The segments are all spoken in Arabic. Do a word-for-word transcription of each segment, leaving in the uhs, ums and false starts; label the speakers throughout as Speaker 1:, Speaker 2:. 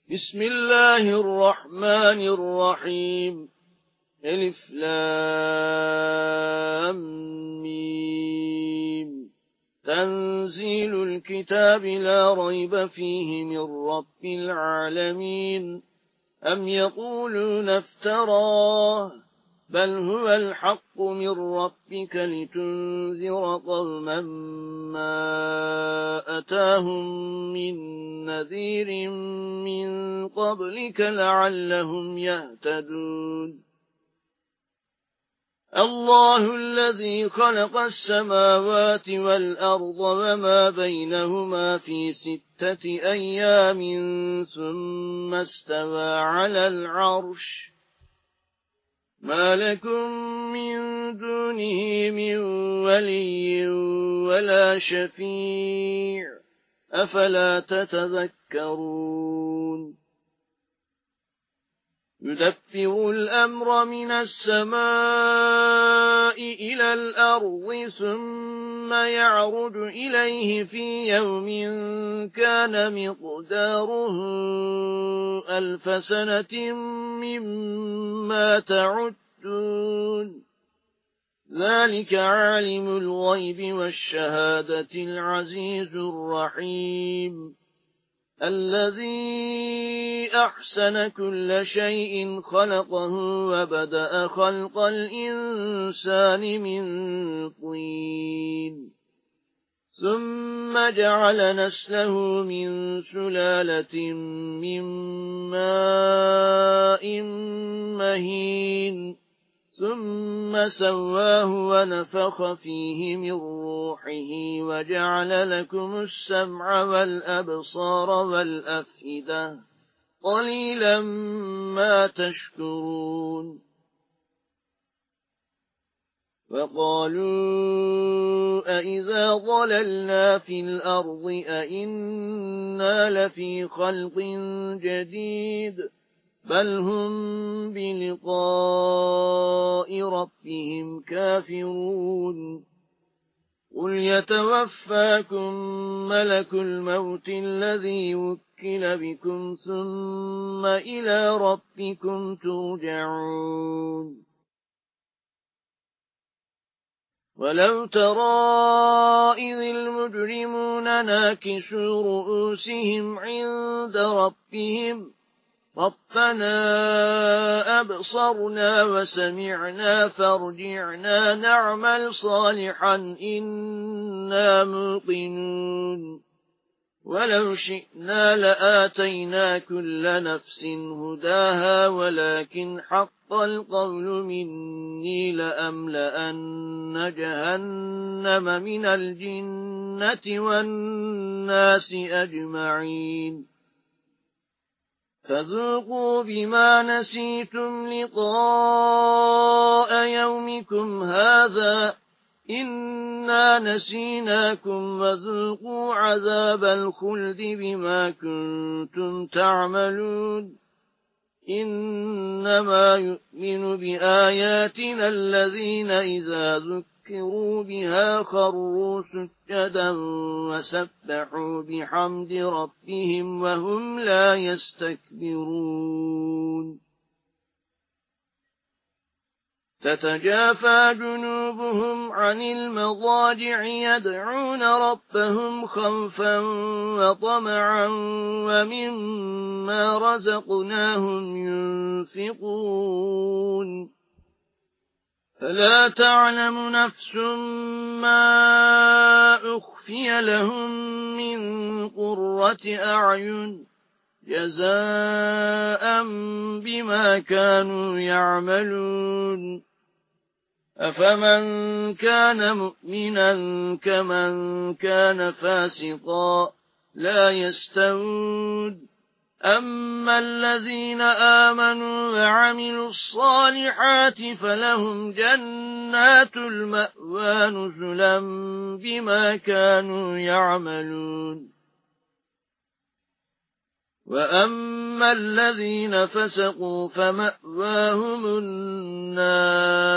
Speaker 1: بسم الله الرحمن الرحيم ألف لام ميم تنزيل الكتاب لا ريب فيه من رب العالمين أم يقولون افتراه بل هو الحق من ربك لتنذر قوما ما أتاهم من نذير من قبلك لعلهم يهتدون الله الذي خلق السماوات والأرض وما بينهما في ستة أيام ثم استوى على العرش ما لكم من دونه من ولي ولا شفيع أفلا تتذكرون يدبر الأمر من السماء إلى الأرض ثم يعرج إليه في يوم كان مقداره ألف سنة مما تعدون ذلك عالم الغيب والشهادة العزيز الرحيم الذي أحسن كل شيء خلقه وبدأ خلق الإنسان من طين ثم جعل نسله من سلالة من ماء مهين ثم سواه ونفخ فيه من روحه وجعل لكم السمع والأبصار والأفئدة قليلا ما تشكرون وقالوا أئذا ضللنا في الأرض أئنا لفي خلق جديد بل هم بلقاء ربهم كافرون قل يتوفاكم ملك الموت الذي وكل بكم ثم إلى ربكم ترجعون ولو ترى إذ المجرمون ناكسوا رؤوسهم عند ربهم ربنا أبصرنا وسمعنا فارجعنا نعمل صالحا إنا موقنون ولو شئنا لآتينا كل نفس هداها ولكن حق القول مني لأملأن جهنم من الجنة والناس أجمعين فذوقوا بما نسيتم لقاء يومكم هذا إنا نسيناكم وذوقوا عذاب الخلد بما كنتم تعملون إنما يؤمن بآياتنا الذين إذا ذكروا بها خروا سجدا وسبحوا بحمد ربهم وهم لا يستكبرون تتجافى جنوبهم عن المضاجع يدعون ربهم خوفا وطمعا ومما رزقناهم ينفقون فلا تعلم نفس ما أخفي لهم من قرة أعين جزاء بما كانوا يعملون أفمن كان مؤمنا كمن كان فاسقا لا يستوون أما الذين آمنوا وعملوا الصالحات فلهم جنات المأوى نزلا بما كانوا يعملون وأما الذين فسقوا فمأواهم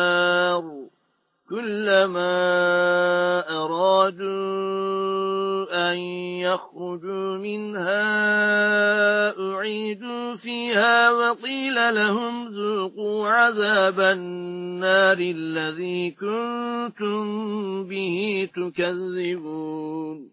Speaker 1: النار كلما أرادوا أن يخرجوا منها أعيدوا فيها وقيل لهم ذوقوا عذاب النار الذي كنتم به تكذبون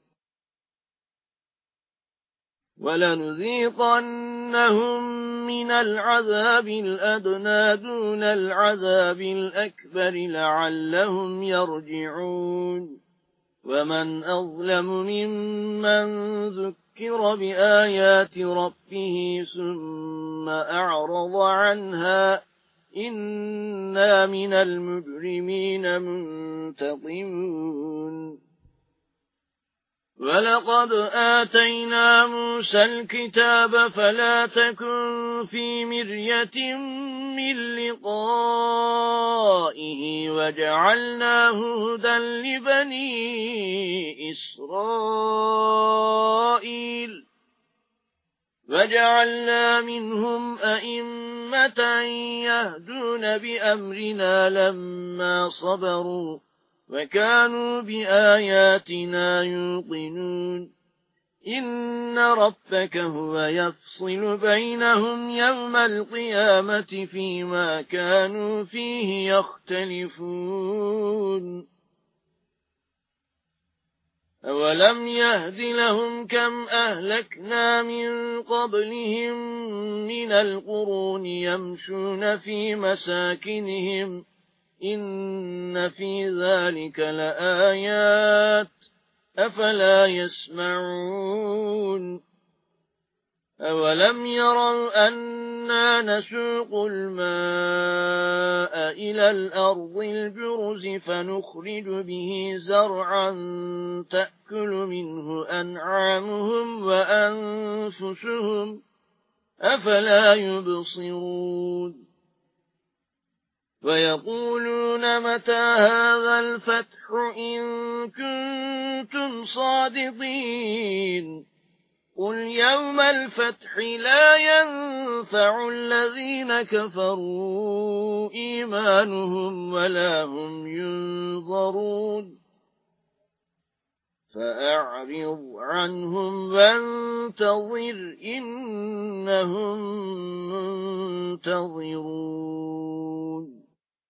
Speaker 1: ولنذيقنهم من العذاب الأدنى دون العذاب الأكبر لعلهم يرجعون ومن أظلم ممن ذكر بآيات ربه ثم أعرض عنها إنا من المجرمين منتقمون ولقد آتينا موسى الكتاب فلا تكن في مرية من لقائه وجعلناه هدى لبني إسرائيل وجعلنا منهم أئمة يهدون بأمرنا لما صبروا وكانوا بآياتنا يوقنون إن ربك هو يفصل بينهم يوم القيامة فيما كانوا فيه يختلفون أولم يهد لهم كم أهلكنا من قبلهم من القرون يمشون في مساكنهم إن في ذلك لآيات أفلا يسمعون أولم يروا أنا نسوق الماء إلى الأرض الجرز فنخرج به زرعا تأكل منه أنعامهم وأنفسهم أفلا يبصرون ويقولون متى هذا الفتح إن كنتم صادقين قل يوم الفتح لا ينفع الذين كفروا إيمانهم ولا هم ينظرون فأعرض عنهم وانتظر إنهم منتظرون